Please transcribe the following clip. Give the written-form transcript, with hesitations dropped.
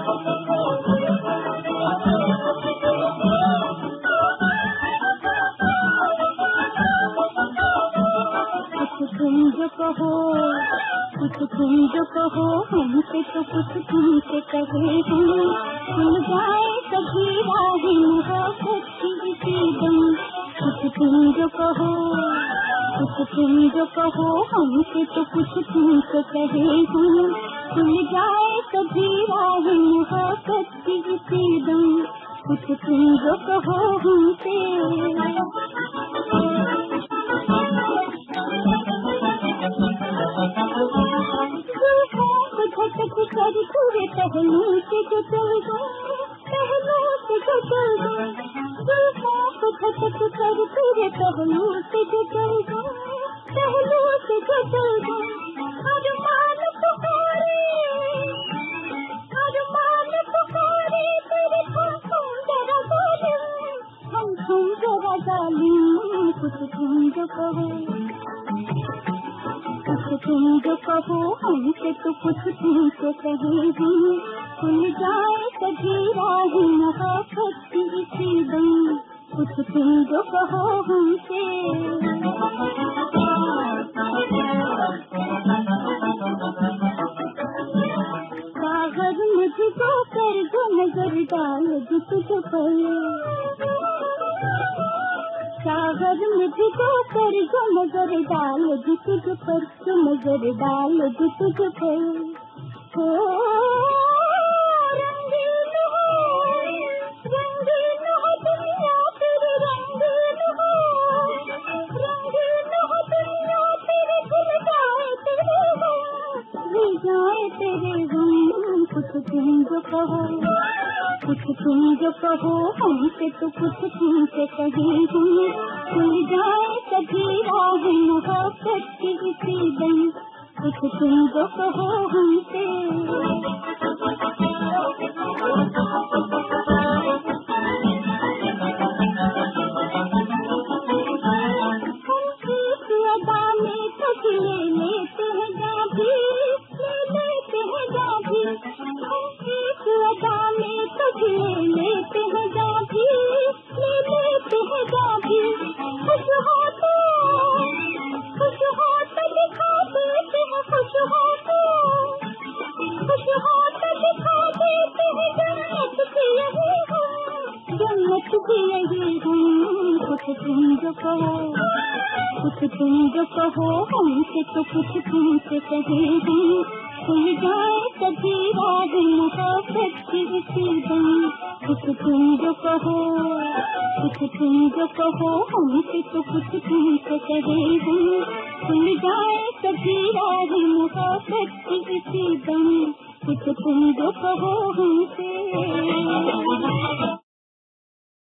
तुम जो कहो हमसे तो कुछ तुमसे कहे हम खुल जाए कभी राही मोहब्बत की इसी दम। कुछ तुम जो कहो हमसे तो कुछ तुमसे कहे हम खुल जाए कभी राही मोहब्बत की इसी दम। कुछ तुम जो कहो हमसे झटक कर पूरे पहलू से जो चल गए, पहलू से जो चल गए, झटक कर पूरे पहलू से जो चल गए, पहलू से जो चल गए। अरमान पुकारे तेरे हम जरा जालिम। कुछ तुम जो कहो हमसे तो कुछ तुमसे कहे हम खुल जाए कभी राही मोहब्बत की इसी दम। कुछ तुम जो कहो हमसे कागज मुझको कर जो नजर डाल जो तुझ पर, कागज मुझको कर जो नजर डाल जो तुझ पर, जो नजर डाल जो तुझ पर। हो रंगीन हो दुनिया तेरी, रंगीन हो दुनिया तेरी, खुल जाए तेरे गम, खुल जाए तेरे गम। कुछ तुम जो कहो हमसे तो कुछ तुमसे कहे हम खुल जाए कभी राही मोहब्बत की इसी दम। कुछ तुम जो कहो हमसे अदा में तुझ ले लेते हैं जाभी, ले लेते हैं जाभी, अदा में तुझ ले लेते हैं जाभी, ले लेते हैं जाभी। खुश हो तो दिखा देते हैं, खुश हो तो दिखा देते हैं जन्नत की यही हम, जन्नत की यही हम। कुछ तुम जो कहो हमसे तो कुछ तुमसे कहे हम खुल जाए कभी राही मोहब्बत की इसी दम। कुछ तुम जो कहो हमसे तो कुछ तुमसे कहे हम खुल जाए कभी राही मोहब्बत की इसी दम। कुछ तुम जो कहो हमसे